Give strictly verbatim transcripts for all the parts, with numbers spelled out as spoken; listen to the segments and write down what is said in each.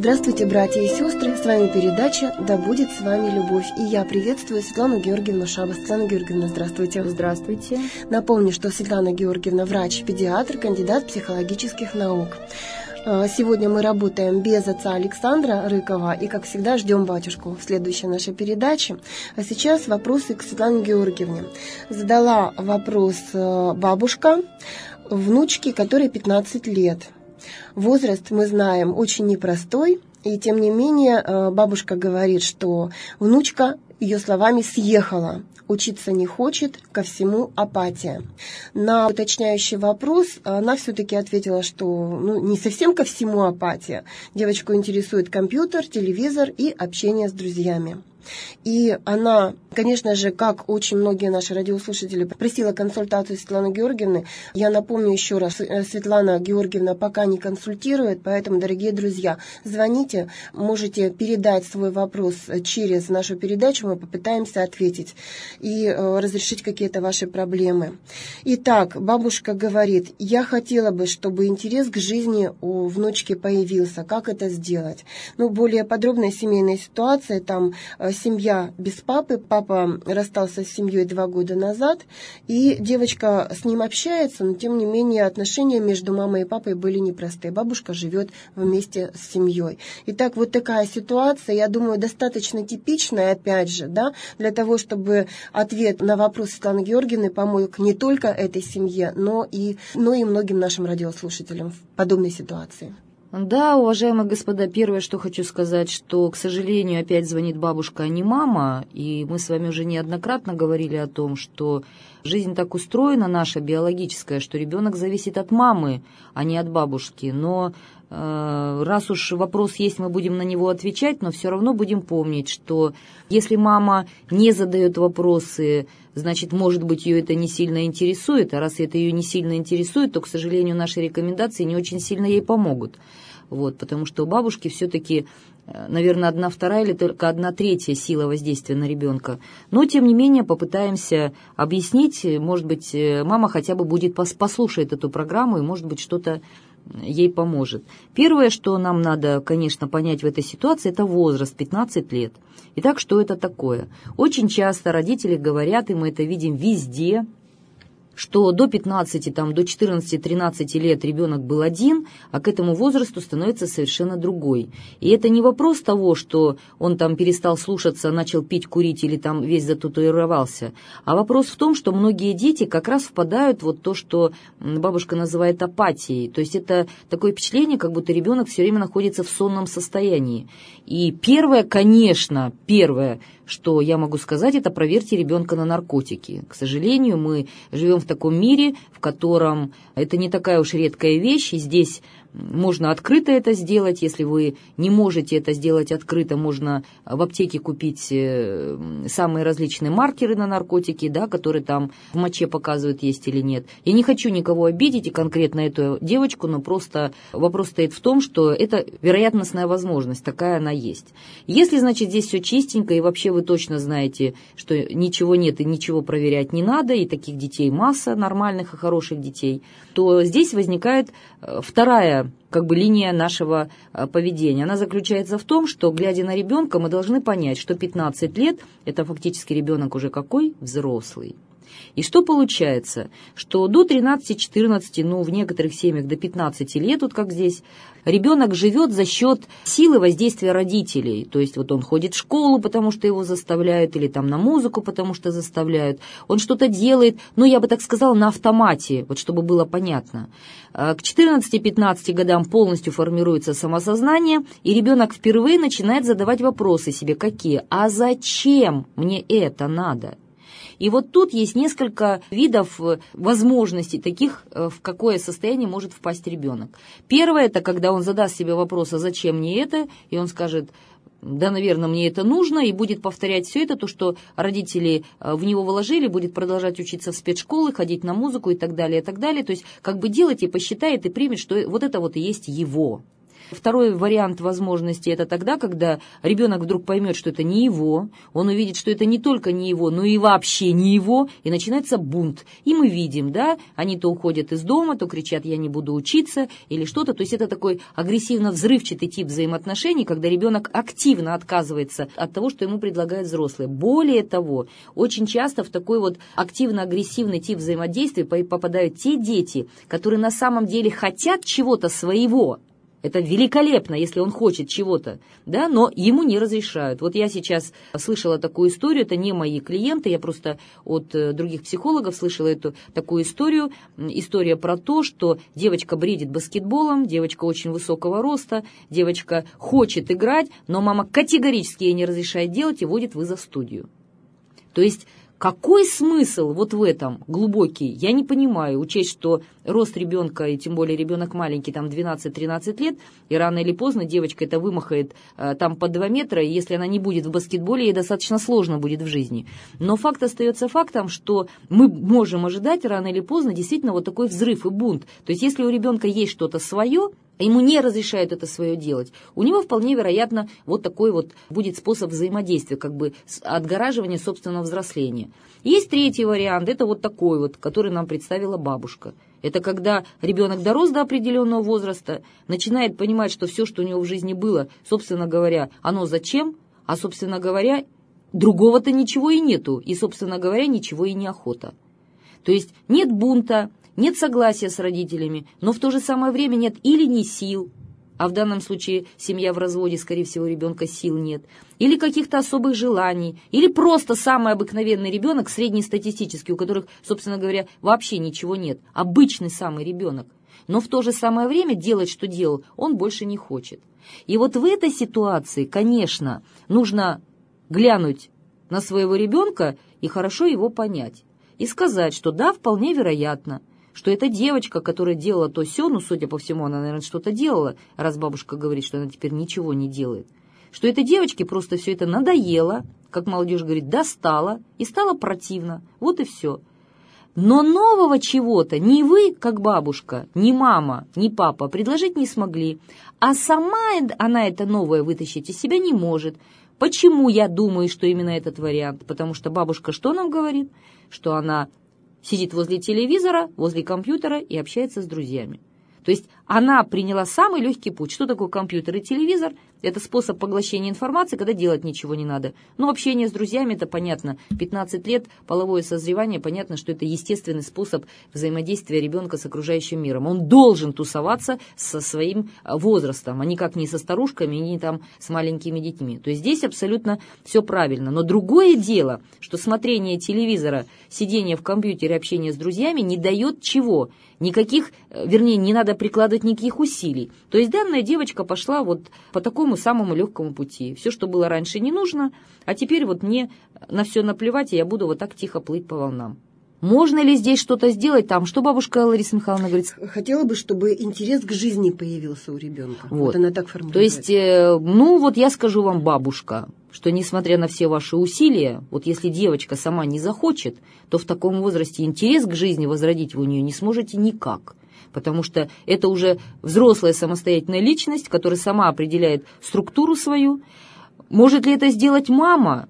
Здравствуйте, братья и сестры, с вами передача «Да будет с вами любовь». И я приветствую Светлану Георгиевну Шабас. Светлана Георгиевна, здравствуйте. Здравствуйте. Напомню, что Светлана Георгиевна врач-педиатр, кандидат психологических наук. Сегодня мы работаем без отца Александра Рыкова и, как всегда, ждем батюшку в следующей нашей передаче. А сейчас вопросы к Светлане Георгиевне. Задала вопрос бабушка, внучке, которой пятнадцать лет. Возраст, мы знаем, очень непростой, и тем не менее бабушка говорит, что внучка, ее словами, съехала, учиться не хочет, ко всему апатия. На уточняющий вопрос она все-таки ответила, что ну, не совсем ко всему апатия. Девочку интересует компьютер, телевизор и общение с друзьями. И она, конечно же, как очень многие наши радиослушатели, просила консультацию Светланы Георгиевны. Я напомню еще раз, Светлана Георгиевна пока не консультирует, поэтому, дорогие друзья, звоните, можете передать свой вопрос через нашу передачу, мы попытаемся ответить и э, разрешить какие-то ваши проблемы. Итак, бабушка говорит, я хотела бы, чтобы интерес к жизни у внучки появился. Как это сделать? Ну, более подробная семейная ситуация, там семья без папы, папа расстался с семьей два года назад, и девочка с ним общается, но тем не менее отношения между мамой и папой были непростые. Бабушка живет вместе с семьей. Итак, вот такая ситуация, я думаю, достаточно типичная, опять же, да, для того, чтобы ответ на вопрос Светланы Георгиевны помог не только этой семье, но и, но и многим нашим радиослушателям в подобной ситуации. Да, уважаемые господа, первое, что хочу сказать, что, к сожалению, опять звонит бабушка, а не мама, и мы с вами уже неоднократно говорили о том, что жизнь так устроена, наша биологическая, что ребенок зависит от мамы, а не от бабушки. Но э, раз уж вопрос есть, мы будем на него отвечать, но все равно будем помнить, что если мама не задает вопросы, значит, может быть, ее это не сильно интересует, а раз это ее не сильно интересует, то, к сожалению, наши рекомендации не очень сильно ей помогут. Вот, потому что у бабушки все-таки, наверное, одна вторая или только одна третья сила воздействия на ребенка. Но, тем не менее, попытаемся объяснить, может быть, мама хотя бы будет послушает эту программу, и, может быть, что-то ей поможет. Первое, что нам надо, конечно, понять в этой ситуации, это возраст, пятнадцать лет. Итак, что это такое? Очень часто родители говорят, и мы это видим везде, что до пятнадцати, там, до четырнадцати-тринадцати лет ребенок был один, а к этому возрасту становится совершенно другой. И это не вопрос того, что он там перестал слушаться, начал пить, курить или там весь зататуировался, а вопрос в том, что многие дети как раз впадают вот то, что бабушка называет апатией. То есть это такое впечатление, как будто ребенок все время находится в сонном состоянии. И первое, конечно, первое, что я могу сказать, это проверьте ребенка на наркотики. К сожалению, мы живем в таком мире, в котором это не такая уж редкая вещь, и здесь можно открыто это сделать. Если вы не можете это сделать открыто, можно в аптеке купить самые различные маркеры на наркотики, да, которые там в моче показывают, есть или нет. Я не хочу никого обидеть, и конкретно эту девочку, но просто вопрос стоит в том, что это вероятностная возможность, такая она есть. Если, значит, здесь все чистенько, и вообще вы точно знаете, что ничего нет и ничего проверять не надо, и таких детей масса, нормальных и хороших детей, то здесь возникает вторая как бы линия нашего поведения. Она заключается в том, что, глядя на ребенка, мы должны понять, что пятнадцать лет – это фактически ребенок уже какой? Взрослый. И что получается? Что до тринадцати-четырнадцати, ну, в некоторых семьях до пятнадцати лет, вот как здесь, ребенок живет за счет силы воздействия родителей. То есть вот он ходит в школу, потому что его заставляют, или там на музыку, потому что заставляют. Он что-то делает, ну, я бы так сказала, на автомате, вот чтобы было понятно. К четырнадцати-пятнадцати годам полностью формируется самосознание, и ребенок впервые начинает задавать вопросы себе, какие? А зачем мне это надо? И вот тут есть несколько видов возможностей таких, в какое состояние может впасть ребенок. Первое – это когда он задаст себе вопрос, а зачем мне это, и он скажет, да, наверное, мне это нужно, и будет повторять все это, то, что родители в него вложили, будет продолжать учиться в спецшколы, ходить на музыку и так далее, и так далее. То есть как бы делать и посчитает, и примет, что вот это вот и есть его. Второй вариант возможности — это тогда, когда ребенок вдруг поймет, что это не его, он увидит, что это не только не его, но и вообще не его, и начинается бунт. И мы видим, да, они то уходят из дома, то кричат «я не буду учиться» или что-то. То есть это такой агрессивно-взрывчатый тип взаимоотношений, когда ребенок активно отказывается от того, что ему предлагают взрослые. Более того, очень часто в такой вот активно-агрессивный тип взаимодействия попадают те дети, которые на самом деле хотят чего-то своего. Это великолепно, если он хочет чего-то, да, но ему не разрешают. Вот я сейчас слышала такую историю, это не мои клиенты, я просто от других психологов слышала эту такую историю. История про то, что девочка бредит баскетболом, девочка очень высокого роста, девочка хочет играть, но мама категорически ей не разрешает делать и водит вызов в студию. То есть какой смысл вот в этом глубокий, я не понимаю, учесть, что рост ребенка, и тем более ребенок маленький, там двенадцать-тринадцать лет, и рано или поздно девочка это вымахает э, там под два метра, и если она не будет в баскетболе, ей достаточно сложно будет в жизни. Но факт остается фактом, что мы можем ожидать рано или поздно действительно вот такой взрыв и бунт. То есть если у ребенка есть что-то свое, ему не разрешают это свое делать, у него вполне вероятно вот такой вот будет способ взаимодействия, как бы отгораживания собственного взросления. Есть третий вариант, это вот такой вот, который нам представила бабушка. Это когда ребенок дорос до определенного возраста, начинает понимать, что все, что у него в жизни было, собственно говоря, оно зачем, а, собственно говоря, другого-то ничего и нету, и, собственно говоря, ничего и не охота. То есть нет бунта, нет согласия с родителями, но в то же самое время нет или не сил, а в данном случае семья в разводе, скорее всего, у ребенка сил нет, или каких-то особых желаний, или просто самый обыкновенный ребенок, среднестатистический, у которых, собственно говоря, вообще ничего нет, обычный самый ребенок. Но в то же самое время делать, что делал, он больше не хочет. И вот в этой ситуации, конечно, нужно глянуть на своего ребенка и хорошо его понять. И сказать, что да, вполне вероятно, что эта девочка, которая делала то сё, ну, судя по всему, она, наверное, что-то делала, раз бабушка говорит, что она теперь ничего не делает, что этой девочке просто все это надоело, как молодежь говорит, достало и стало противно. Вот и все. Но нового чего-то ни вы, как бабушка, ни мама, ни папа предложить не смогли, а сама она это новое вытащить из себя не может. Почему я думаю, что именно этот вариант? Потому что бабушка что нам говорит? Что она сидит возле телевизора, возле компьютера и общается с друзьями. То есть она приняла самый легкий путь. Что такое компьютер и телевизор? Это способ поглощения информации, когда делать ничего не надо. Но общение с друзьями, это понятно. пятнадцать лет, половое созревание, понятно, что это естественный способ взаимодействия ребенка с окружающим миром. Он должен тусоваться со своим возрастом, а никак не со старушками, не там с маленькими детьми. То есть здесь абсолютно все правильно. Но другое дело, что смотрение телевизора, сидение в компьютере, общение с друзьями не дает чего? Никаких, вернее, не надо прикладывать никаких усилий. То есть данная девочка пошла вот по такому самому легкому пути. Все, что было раньше, не нужно, а теперь вот мне на все наплевать, и я буду вот так тихо плыть по волнам. Можно ли здесь что-то сделать там? Что бабушка Лариса Михайловна говорит? Хотела бы, чтобы интерес к жизни появился у ребенка. Вот, вот она так формулирует. То есть, э, ну вот я скажу вам, бабушка, что несмотря на все ваши усилия, вот если девочка сама не захочет, то в таком возрасте интерес к жизни возродить вы у нее не сможете никак. Потому что это уже взрослая самостоятельная личность, которая сама определяет структуру свою. Может ли это сделать мама?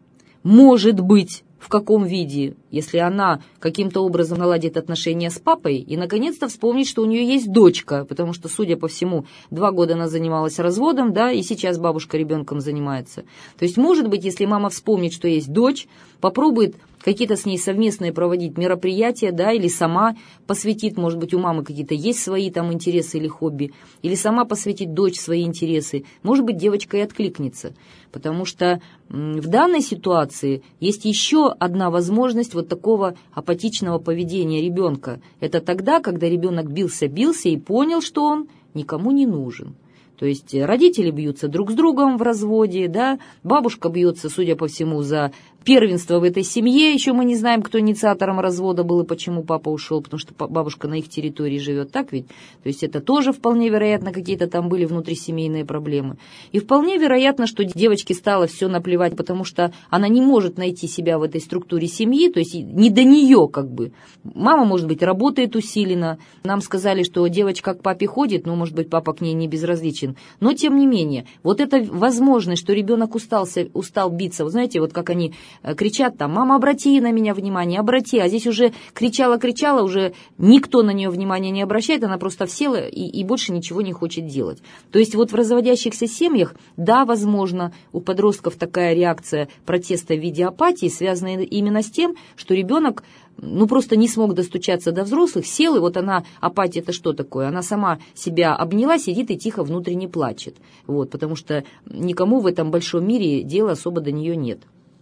Может быть. В каком виде? Если она каким-то образом наладит отношения с папой и, наконец-то, вспомнит, что у нее есть дочка, потому что, судя по всему, два года она занималась разводом, да, и сейчас бабушка ребенком занимается. То есть, может быть, если мама вспомнит, что есть дочь, попробует какие-то с ней совместные проводить мероприятия, да, или сама посвятит, может быть, у мамы какие-то есть свои там интересы или хобби, или сама посвятит дочь свои интересы, может быть, девочка и откликнется, потому что в данной ситуации есть еще одна возможность вот такого апатичного поведения ребенка. Это тогда, когда ребенок бился-бился и понял, что он никому не нужен. То есть родители бьются друг с другом в разводе, да, бабушка бьется, судя по всему, за первенство в этой семье. Еще мы не знаем, кто инициатором развода был и почему папа ушел, потому что бабушка на их территории живет, так ведь? То есть это тоже вполне вероятно, какие-то там были внутрисемейные проблемы. И вполне вероятно, что девочке стало все наплевать, потому что она не может найти себя в этой структуре семьи, то есть не до нее как бы. Мама, может быть, работает усиленно. Нам сказали, что девочка к папе ходит, но, может быть, папа к ней не безразличен. Но, тем не менее, вот эта возможность, что ребенок устался, устал биться, вот знаете, вот как они кричат там: «Мама, обрати на меня внимание, обрати», а здесь уже кричала-кричала, уже никто на нее внимания не обращает, она просто села и, и больше ничего не хочет делать. То есть вот в разводящихся семьях, да, возможно, у подростков такая реакция протеста в виде апатии, связанная именно с тем, что ребенок ну, просто не смог достучаться до взрослых, сел, и вот она, апатия — это что такое? Она сама себя обняла, сидит и тихо внутренне плачет, вот, потому что никому в этом большом мире дела особо до нее нет.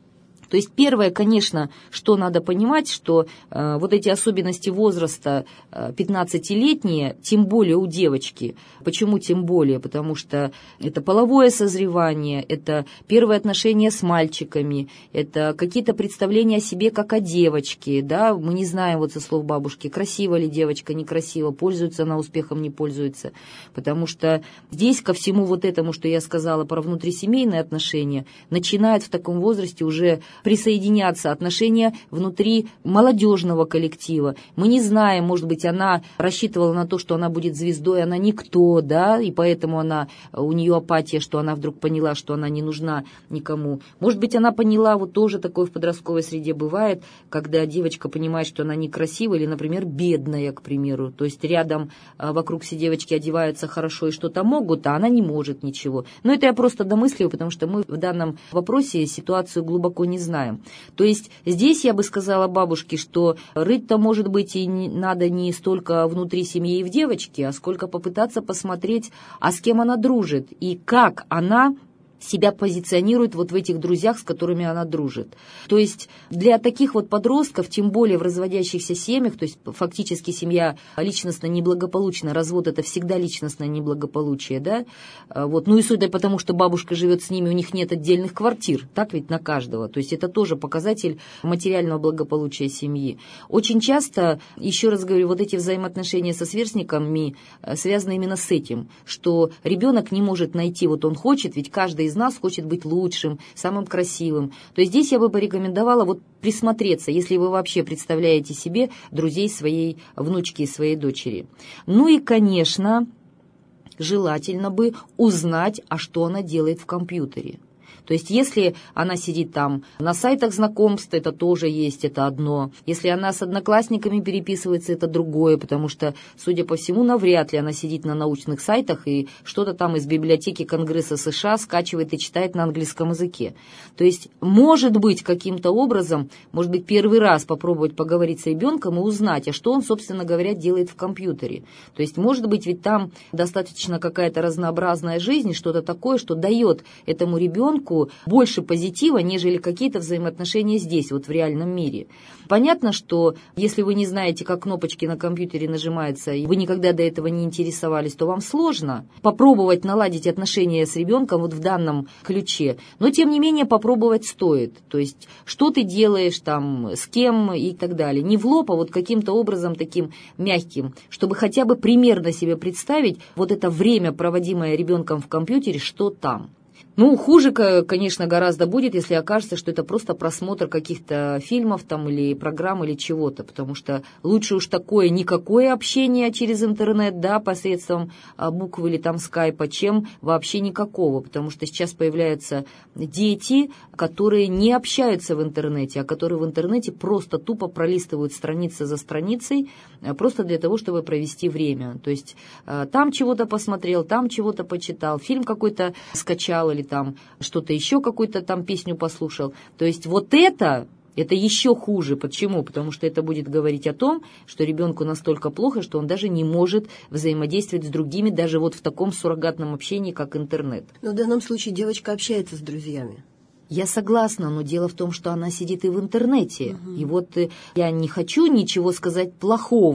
То есть первое, конечно, что надо понимать, что э, вот эти особенности возраста э, пятнадцатилетние, тем более у девочки. Почему тем более? Потому что это половое созревание, это первые отношения с мальчиками, это какие-то представления о себе как о девочке, да, мы не знаем вот со слов бабушки, красива ли девочка, некрасива, пользуется она успехом, не пользуется, потому что здесь ко всему вот этому, что я сказала про внутрисемейные отношения, начинает в таком возрасте уже присоединяться отношения внутри молодежного коллектива. Мы не знаем, может быть, она рассчитывала на то, что она будет звездой, она никто, да, и поэтому она, у нее апатия, что она вдруг поняла, что она не нужна никому. Может быть, она поняла, вот тоже такое в подростковой среде бывает, когда девочка понимает, что она некрасивая или, например, бедная, к примеру. То есть рядом вокруг все девочки одеваются хорошо и что-то могут, а она не может ничего. Но это я просто домысливаю, потому что мы в данном вопросе ситуацию глубоко не знаем. То есть здесь я бы сказала бабушке, что рыть-то, может быть, и не, надо не столько внутри семьи и в девочке, а сколько попытаться посмотреть, а с кем она дружит и как она себя позиционирует вот в этих друзьях, с которыми она дружит. То есть для таких вот подростков, тем более в разводящихся семьях, то есть фактически семья личностно неблагополучна, развод — это всегда личностное неблагополучие, да, вот, ну и судя по тому, что бабушка живет с ними, у них нет отдельных квартир, так ведь на каждого, то есть это тоже показатель материального благополучия семьи. Очень часто, еще раз говорю, вот эти взаимоотношения со сверстниками связаны именно с этим, что ребенок не может найти, вот он хочет, ведь каждый из нас хочет быть лучшим, самым красивым. То есть здесь я бы порекомендовала вот присмотреться, если вы вообще представляете себе друзей своей внучки и своей дочери. Ну и, конечно, желательно бы узнать, а что она делает в компьютере. То есть если она сидит там на сайтах знакомств, это тоже есть, это одно. Если она с одноклассниками переписывается, это другое, потому что, судя по всему, навряд ли она сидит на научных сайтах и что-то там из библиотеки Конгресса США скачивает и читает на английском языке. То есть, может быть, каким-то образом, может быть, первый раз попробовать поговорить с ребенком и узнать, а что он, собственно говоря, делает в компьютере. То есть, может быть, ведь там достаточно какая-то разнообразная жизнь, что-то такое, что дает этому ребенку больше позитива, нежели какие-то взаимоотношения здесь, вот в реальном мире. Понятно, что если вы не знаете, как кнопочки на компьютере нажимаются, и вы никогда до этого не интересовались, то вам сложно попробовать наладить отношения с ребенком вот в данном ключе. Но, тем не менее, попробовать стоит. То есть, что ты делаешь там, с кем и так далее. Не в лоб, а вот каким-то образом таким мягким, чтобы хотя бы примерно себе представить вот это время, проводимое ребенком в компьютере, что там. Ну, хуже, конечно, гораздо будет, если окажется, что это просто просмотр каких-то фильмов там или программ или чего-то, потому что лучше уж такое никакое общение через интернет, да, посредством букв или там скайпа, чем вообще никакого, потому что сейчас появляются дети, которые не общаются в интернете, а которые в интернете просто тупо пролистывают страницы за страницей, просто для того, чтобы провести время. То есть там чего-то посмотрел, там чего-то почитал, фильм какой-то скачал или там что-то еще, какую-то там песню послушал. То есть вот это, это еще хуже. Почему? Потому что это будет говорить о том, что ребенку настолько плохо, что он даже не может взаимодействовать с другими, даже вот в таком суррогатном общении, как интернет. Но в данном случае девочка общается с друзьями. Я согласна, но дело в том, что она сидит и в интернете. Угу. И вот я не хочу ничего сказать плохого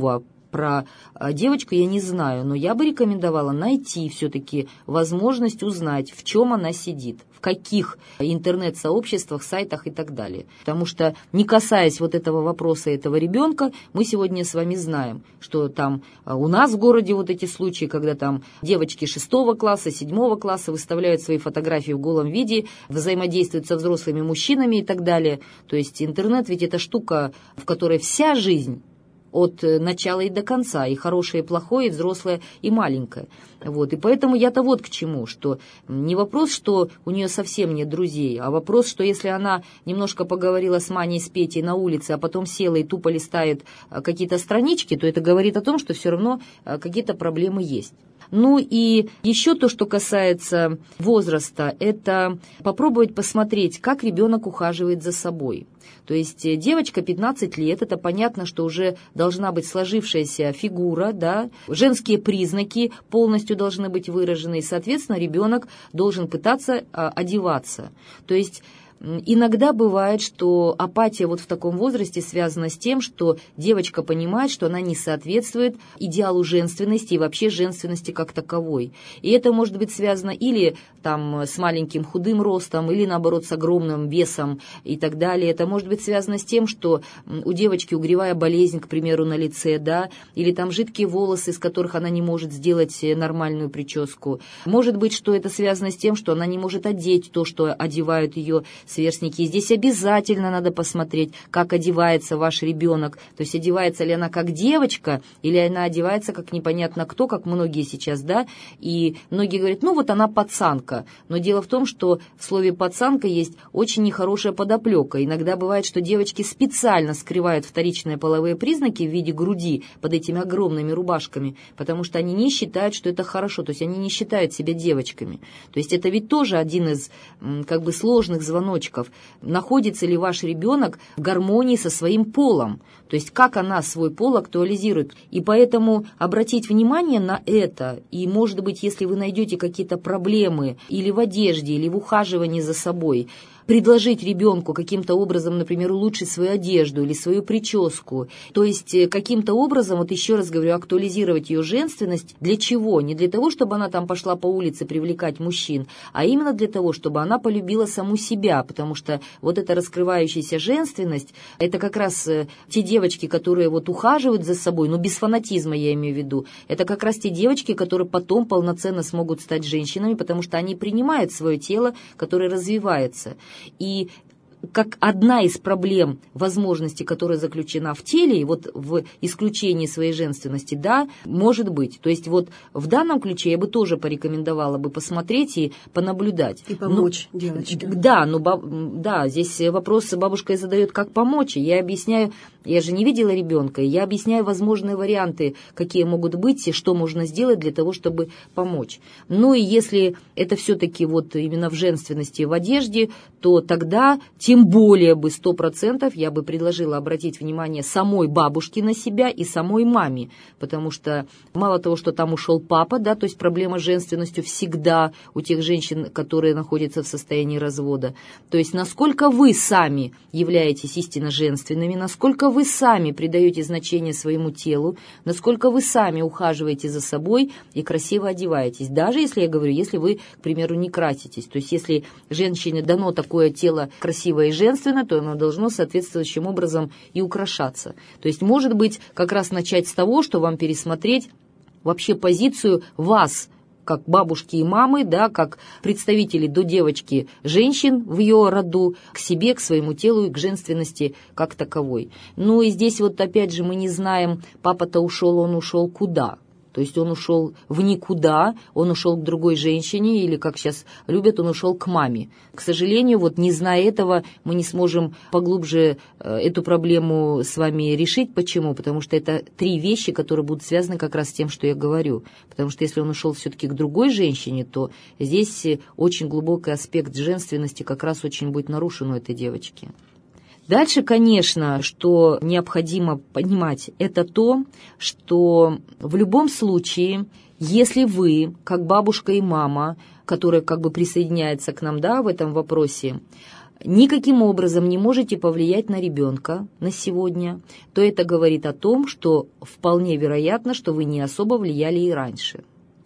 про девочку я не знаю, но я бы рекомендовала найти все-таки возможность узнать, в чем она сидит, в каких интернет-сообществах, сайтах и так далее. Потому что, не касаясь вот этого вопроса этого ребенка, мы сегодня с вами знаем, что там у нас в городе вот эти случаи, когда там девочки шестого класса, седьмого класса выставляют свои фотографии в голом виде, взаимодействуют со взрослыми мужчинами и так далее. То есть интернет ведь это штука, в которой вся жизнь от начала и до конца, и хорошее, и плохое, и взрослое, и маленькое. Вот. И поэтому я-то вот к чему, что не вопрос, что у нее совсем нет друзей, а вопрос, что если она немножко поговорила с Маней, с Петей на улице, а потом села и тупо листает какие-то странички, то это говорит о том, что все равно какие-то проблемы есть. Ну и еще то, что касается возраста, это попробовать посмотреть, как ребенок ухаживает за собой. То есть девочка пятнадцать лет, это понятно, что уже должна быть сложившаяся фигура, да, женские признаки полностью должны быть выражены, и, соответственно, ребенок должен пытаться а, одеваться. То есть иногда бывает, что апатия вот в таком возрасте связана с тем, что девочка понимает, что она не соответствует идеалу женственности и вообще женственности как таковой. И это может быть связано или там с маленьким худым ростом, или наоборот с огромным весом и так далее. Это может быть связано с тем, что у девочки угревая болезнь, к примеру, на лице, да, или там жидкие волосы, из которых она не может сделать нормальную прическу. Может быть, что это связано с тем, что она не может одеть то, что одевают ее сверстники. И здесь обязательно надо посмотреть, как одевается ваш ребенок. То есть одевается ли она как девочка, или она одевается как непонятно кто, как многие сейчас, да. И многие говорят, ну вот она пацанка. Но дело в том, что в слове пацанка есть очень нехорошая подоплека. Иногда бывает, что девочки специально скрывают вторичные половые признаки в виде груди под этими огромными рубашками, потому что они не считают, что это хорошо. То есть они не считают себя девочками. То есть это ведь тоже один из как бы сложных звоночков. Находится ли ваш ребенок в гармонии со своим полом? То есть как она свой пол актуализирует. И поэтому обратить внимание на это. И, может быть, если вы найдете какие-то проблемы или в одежде, или в ухаживании за собой, предложить ребенку каким-то образом, например, улучшить свою одежду или свою прическу. То есть каким-то образом, вот еще раз говорю, актуализировать ее женственность. Для чего? Не для того, чтобы она там пошла по улице привлекать мужчин, а именно для того, чтобы она полюбила саму себя, потому что вот эта раскрывающаяся женственность, это как раз те девочки, которые вот ухаживают за собой, ну без фанатизма я имею в виду, это как раз те девочки, которые потом полноценно смогут стать женщинами, потому что они принимают свое тело, которое развивается. И как одна из проблем возможности, которая заключена в теле, и вот в исключении своей женственности, да, может быть. То есть вот в данном ключе я бы тоже порекомендовала бы посмотреть и понаблюдать. И помочь ну, девочке. Да, ну, да, здесь вопрос бабушка задает, как помочь. И я объясняю, я же не видела ребенка, я объясняю возможные варианты, какие могут быть, и что можно сделать для того, чтобы помочь. Ну и если это все-таки вот именно в женственности, в одежде, то тогда тем более бы сто процентов я бы предложила обратить внимание самой бабушке на себя и самой маме, потому что мало того, что там ушел папа, да, то есть проблема с женственностью всегда у тех женщин, которые находятся в состоянии развода, то есть насколько вы сами являетесь истинно женственными, насколько вы сами придаете значение своему телу, насколько вы сами ухаживаете за собой и красиво одеваетесь, даже если, я говорю, если вы, к примеру, не краситесь, то есть если женщине дано такое тело красивое и женственно, то оно должно соответствующим образом и украшаться. То есть, может быть, как раз начать с того, что вам пересмотреть вообще позицию вас, как бабушки и мамы, да, как представителей до девочки женщин в ее роду, к себе, к своему телу и к женственности как таковой. Ну и здесь вот опять же мы не знаем, папа-то ушел, он ушел куда? То есть он ушел в никуда, он ушел к другой женщине, или, как сейчас любят, он ушел к маме. К сожалению, вот не зная этого, мы не сможем поглубже эту проблему с вами решить. Почему? Потому что это три вещи, которые будут связаны как раз с тем, что я говорю. Потому что если он ушел все-таки к другой женщине, то здесь очень глубокий аспект женственности как раз очень будет нарушен у этой девочки. Дальше, конечно, что необходимо понимать, это то, что в любом случае, если вы, как бабушка и мама, которая как бы присоединяется к нам, да, в этом вопросе, никаким образом не можете повлиять на ребенка на сегодня, то это говорит о том, что вполне вероятно, что вы не особо влияли и раньше.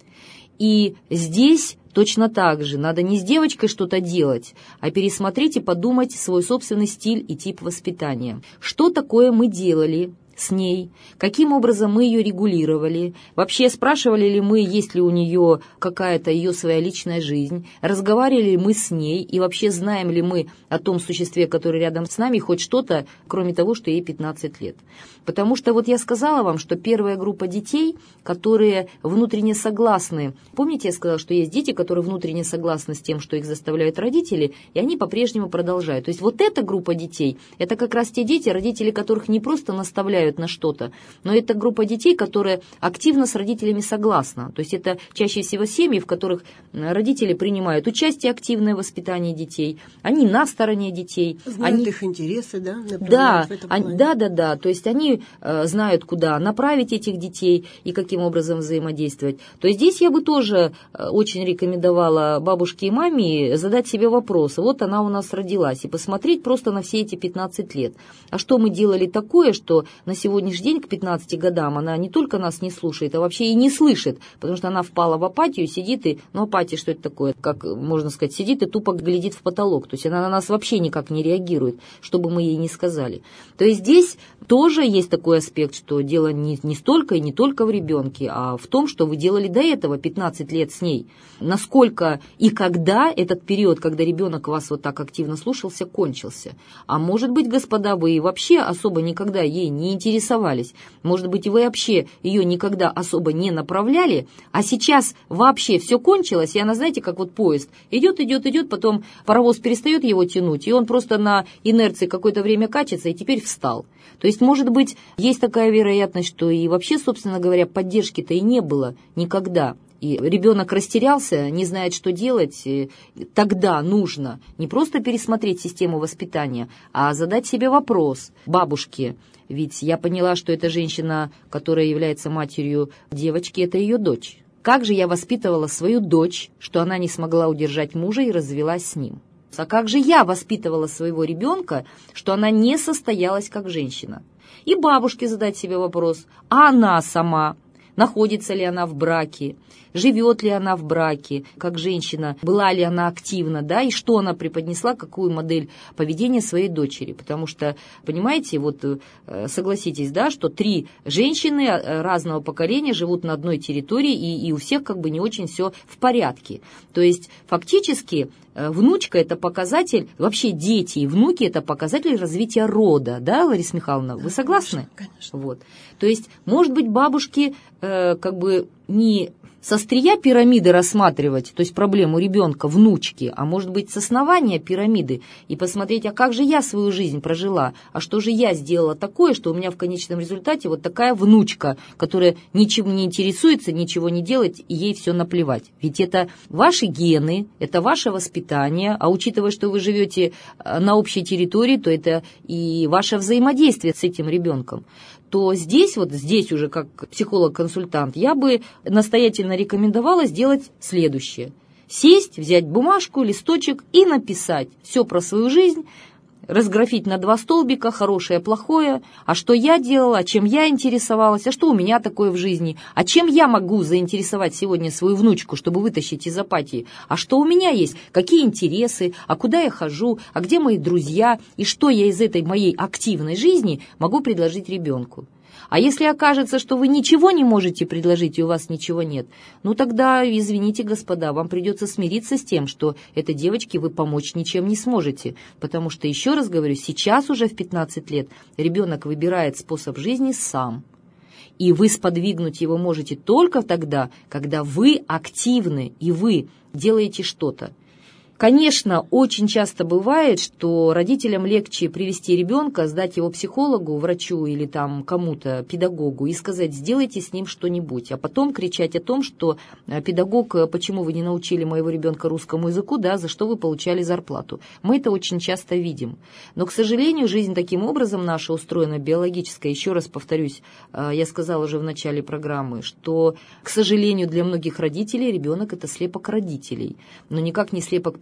И здесь точно так же надо не с девочкой что-то делать, а пересмотреть и подумать свой собственный стиль и тип воспитания. Что такое мы делали с ней, каким образом мы ее регулировали, вообще спрашивали ли мы, есть ли у нее какая-то ее своя личная жизнь, разговаривали ли мы с ней и вообще знаем ли мы о том существе, которое рядом с нами, хоть что-то, кроме того, что ей пятнадцать лет. Потому что вот я сказала вам, что первая группа детей, которые внутренне согласны, помните, я сказала, что есть дети, которые внутренне согласны с тем, что их заставляют родители, и они по-прежнему продолжают. То есть вот эта группа детей, это как раз те дети, родители которых не просто наставляют на что-то, но это группа детей, которые активно с родителями согласны. То есть это чаще всего семьи, в которых родители принимают участие активное в воспитании детей, они на стороне детей. Знают они... их интересы, да? Да, они, да, да, да. То есть они э, знают, куда направить этих детей и каким образом взаимодействовать. То есть здесь я бы тоже э, очень рекомендовала бабушке и маме задать себе вопросы. Вот она у нас родилась, и посмотреть просто на все эти пятнадцать лет. А что мы делали такое, что на сегодняшний день к пятнадцати годам она не только нас не слушает, а вообще и не слышит, потому что она впала в апатию, сидит и... Ну, апатия, что это такое? Как можно сказать, сидит и тупо глядит в потолок. То есть она на нас вообще никак не реагирует, чтобы мы ей не сказали. То есть здесь тоже есть такой аспект, что дело не, не столько и не только в ребенке, а в том, что вы делали до этого пятнадцать лет с ней. Насколько и когда этот период, когда ребенок вас вот так активно слушался, кончился. А может быть, господа, вы вообще особо никогда ей не интересовались. Может быть, вы вообще ее никогда особо не направляли, а сейчас вообще все кончилось, и она, знаете, как вот поезд. Идет, идет, идет, потом паровоз перестает его тянуть, и он просто на инерции какое-то время качается, и теперь встал. То есть, может быть, есть такая вероятность, что и вообще, собственно говоря, поддержки-то и не было никогда. И ребенок растерялся, не знает, что делать. Тогда нужно не просто пересмотреть систему воспитания, а задать себе вопрос бабушке. Ведь я поняла, что эта женщина, которая является матерью девочки, это ее дочь. Как же я воспитывала свою дочь, что она не смогла удержать мужа и развелась с ним? А как же я воспитывала своего ребенка, что она не состоялась как женщина? И бабушке задать себе вопрос, а она сама, находится ли она в браке, живет ли она в браке, как женщина, была ли она активна, да, и что она преподнесла, какую модель поведения своей дочери. Потому что, понимаете, вот согласитесь, да, что три женщины разного поколения живут на одной территории, и, и у всех как бы не очень все в порядке. То есть фактически внучка – это показатель, вообще дети и внуки – это показатель развития рода, да, Лариса Михайловна, вы согласны? Конечно, конечно. Вот. То есть, может быть, бабушки э, как бы не со острия пирамиды рассматривать, то есть проблему ребенка, внучки, а может быть с основания пирамиды и посмотреть, а как же я свою жизнь прожила, а что же я сделала такое, что у меня в конечном результате вот такая внучка, которая ничем не интересуется, ничего не делает, и ей все наплевать. Ведь это ваши гены, это ваше воспитание, а учитывая, что вы живете на общей территории, то это и ваше взаимодействие с этим ребенком. То здесь, вот здесь уже как психолог-консультант, я бы настоятельно рекомендовала сделать следующее. Сесть, взять бумажку, листочек и написать все про свою жизнь, разграфить на два столбика, хорошее, плохое, а что я делала, а чем я интересовалась, а что у меня такое в жизни, а чем я могу заинтересовать сегодня свою внучку, чтобы вытащить из апатии, а что у меня есть, какие интересы, а куда я хожу, а где мои друзья, и что я из этой моей активной жизни могу предложить ребенку. А если окажется, что вы ничего не можете предложить и у вас ничего нет, ну тогда, извините, господа, вам придется смириться с тем, что этой девочке вы помочь ничем не сможете. Потому что, еще раз говорю, сейчас уже в пятнадцать лет ребенок выбирает способ жизни сам. И вы сподвигнуть его можете только тогда, когда вы активны и вы делаете что-то. Конечно, очень часто бывает, что родителям легче привести ребенка, сдать его психологу, врачу или там кому-то, педагогу, и сказать, сделайте с ним что-нибудь, а потом кричать о том, что педагог, почему вы не научили моего ребенка русскому языку, да, за что вы получали зарплату. Мы это очень часто видим. Но, к сожалению, жизнь таким образом наша устроена, биологическая. Еще раз повторюсь, я сказала уже в начале программы, что, к сожалению, для многих родителей ребенок – это слепок родителей, но никак не слепок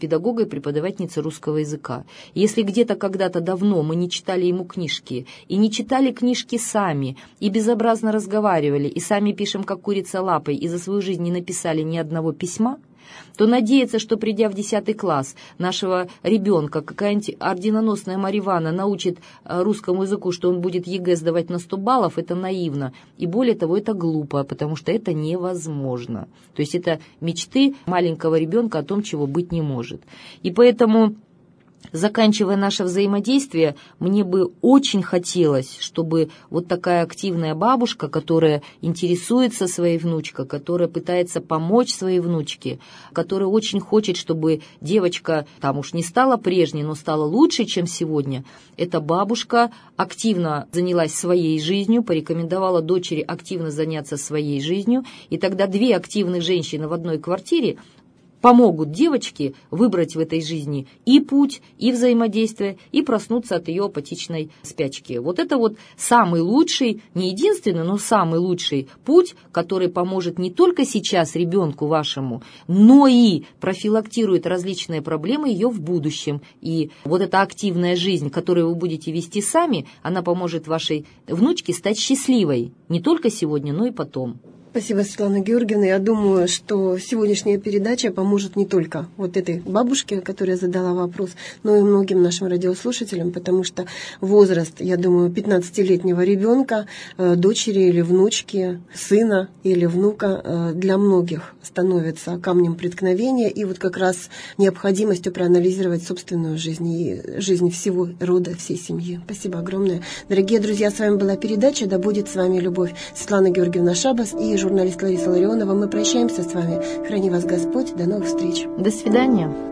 педагога и преподавательница русского языка. Если где-то когда-то давно мы не читали ему книжки, и не читали книжки сами, и безобразно разговаривали, и сами пишем, как курица лапой, и за свою жизнь не написали ни одного письма, то надеяться, что, придя в десятый класс, нашего ребенка какая-нибудь орденоносная Мариванна научит русскому языку, что он будет ЕГЭ сдавать на сто баллов, это наивно. И более того, это глупо, потому что это невозможно. То есть это мечты маленького ребенка о том, чего быть не может. И поэтому, заканчивая наше взаимодействие, мне бы очень хотелось, чтобы вот такая активная бабушка, которая интересуется своей внучкой, которая пытается помочь своей внучке, которая очень хочет, чтобы девочка там уж не стала прежней, но стала лучше, чем сегодня, эта бабушка активно занялась своей жизнью, порекомендовала дочери активно заняться своей жизнью, и тогда две активных женщины в одной квартире помогут девочке выбрать в этой жизни и путь, и взаимодействие, и проснуться от ее апатичной спячки. Вот это вот самый лучший, не единственный, но самый лучший путь, который поможет не только сейчас ребенку вашему, но и профилактирует различные проблемы ее в будущем. И вот эта активная жизнь, которую вы будете вести сами, она поможет вашей внучке стать счастливой не только сегодня, но и потом. Спасибо, Светлана Георгиевна. Я думаю, что сегодняшняя передача поможет не только вот этой бабушке, которая задала вопрос, но и многим нашим радиослушателям, потому что возраст, я думаю, пятнадцатилетнего ребенка, дочери или внучки, сына или внука для многих становится камнем преткновения и вот как раз необходимостью проанализировать собственную жизнь и жизнь всего рода, всей семьи. Спасибо огромное. Дорогие друзья, с вами была передача «Да будет с вами любовь». Светлана Георгиевна Шабас и журналист Лариса Ларионова. Мы прощаемся с вами. Храни вас Господь. До новых встреч. До свидания.